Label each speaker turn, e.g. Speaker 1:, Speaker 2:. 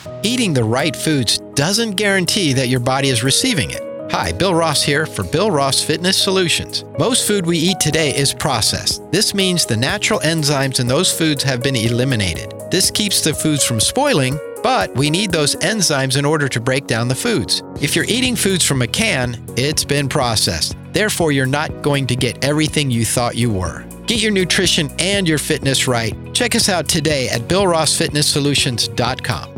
Speaker 1: Eating the right foods doesn't guarantee that your body is receiving it. Hi, Bill Ross here for Bill Ross Fitness Solutions. Most food we eat today is processed. This means the natural enzymes in those foods have been eliminated. This keeps the foods from spoiling, but we need those enzymes in order to break down the foods. If you're eating foods from a can, it's been processed. Therefore, you're not going to get everything you thought you were. Get your nutrition and your fitness right. Check us out today at BillRossFitnessSolutions.com.